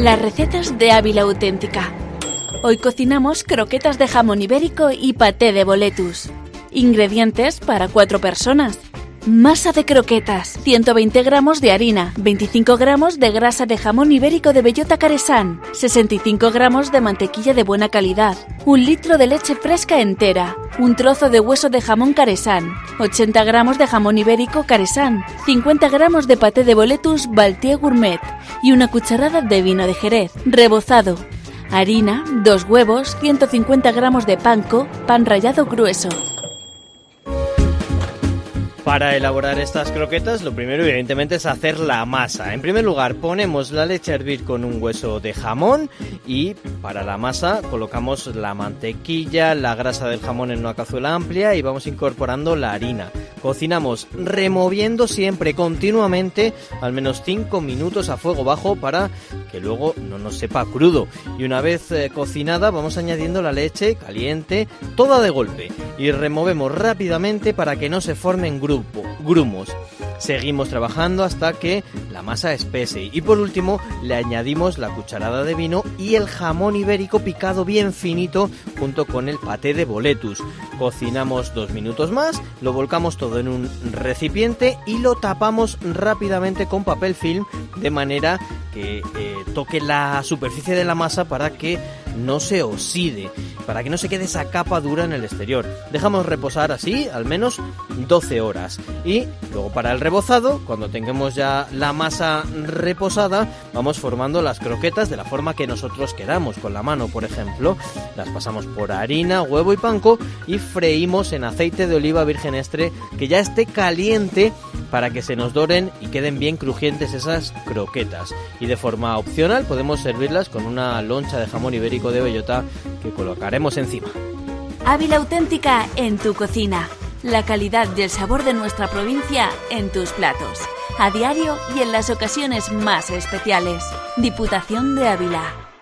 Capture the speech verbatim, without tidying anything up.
Las recetas de Ávila Auténtica. Hoy cocinamos croquetas de jamón ibérico y paté de boletus. Ingredientes para cuatro personas. Masa de croquetas, ciento veinte gramos de harina, veinticinco gramos de grasa de jamón ibérico de bellota caresán, sesenta y cinco gramos de mantequilla de buena calidad, un litro de leche fresca entera, un trozo de hueso de jamón caresán, ochenta gramos de jamón ibérico caresán, cincuenta gramos de paté de boletus Baltier Gourmet y una cucharada de vino de Jerez, rebozado. Harina, dos huevos, ciento cincuenta gramos de panko, pan rallado grueso. Para elaborar estas croquetas, lo primero evidentemente es hacer la masa. En primer lugar, ponemos la leche a hervir con un hueso de jamón y para la masa colocamos la mantequilla, la grasa del jamón en una cazuela amplia y vamos incorporando la harina. Cocinamos removiendo siempre continuamente al menos cinco minutos a fuego bajo para que luego no nos sepa crudo. Y una vez eh, cocinada vamos añadiendo la leche caliente toda de golpe y removemos rápidamente para que no se formen grupo, grumos. Seguimos trabajando hasta que la masa espese y por último le añadimos la cucharada de vino y el jamón ibérico picado bien finito junto con el paté de boletus. Cocinamos dos minutos más, lo volcamos todo en un recipiente y lo tapamos rápidamente con papel film de manera que eh, toque la superficie de la masa para que no se oxide, para que no se quede esa capa dura en el exterior. Dejamos reposar así al menos doce horas y luego para el rebozado, cuando tengamos ya la masa reposada, vamos formando las croquetas de la forma que nosotros queramos, con la mano por ejemplo. Las pasamos por harina, huevo y panko y freímos en aceite de oliva virgen extra que ya esté caliente para que se nos doren y queden bien crujientes esas croquetas. Y de forma opcional podemos servirlas con una loncha de jamón ibérico de bellota que colocaremos encima. Ávila Auténtica en tu cocina. La calidad y el sabor de nuestra provincia en tus platos. A diario y en las ocasiones más especiales. Diputación de Ávila.